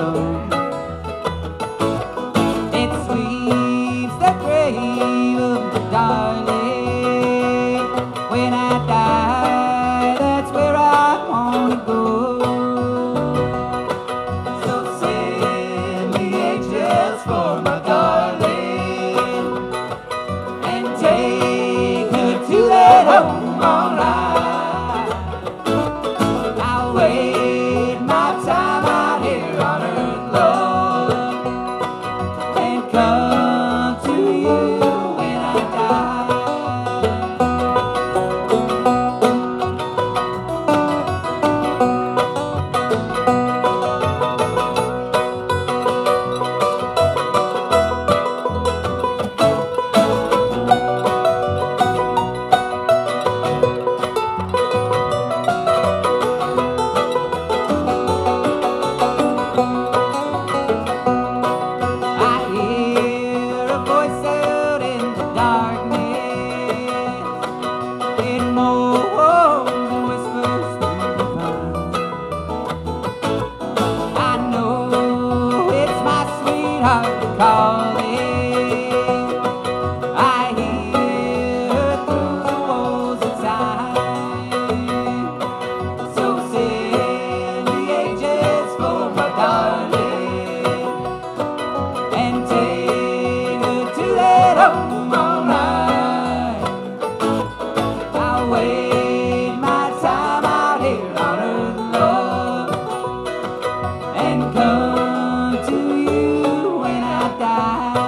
alone. It sweeps the grave of my darling. When I die, that's where I wanna go. So send the angels for my darling and take her to that home all right. I'll wait my time out here on earth, Lord, and come to you when I die. I hear a voice out in the darkness. It moans and whispers through the pine. I know it's my sweetheart calling. I hear her through the walls of time. So send the angels for my darling and take her to that home all night. I'll wait my time out here on earth, Lord, and come to you when I die.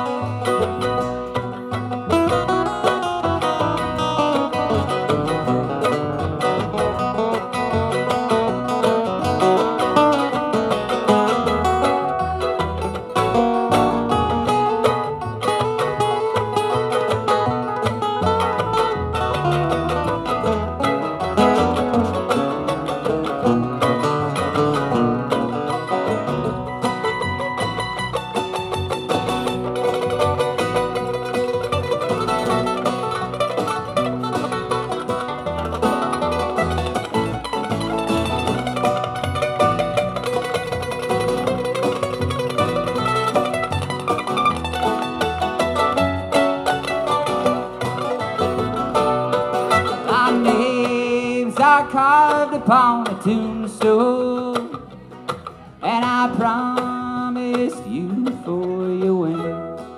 Our names are carved upon a tombstone, and I promised you for your winning.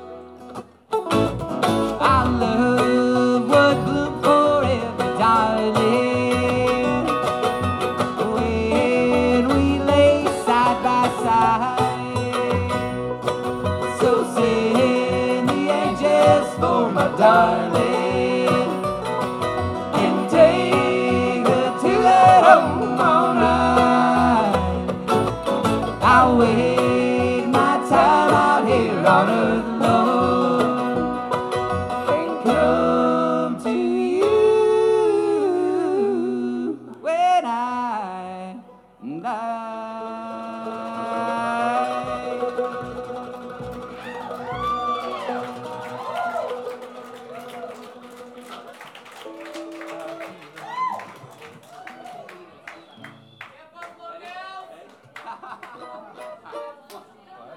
Our love would bloom forever, darling, when we lay side by side. So send the angels for my darling and take her to that home all night. I'll wait my time out here on earth,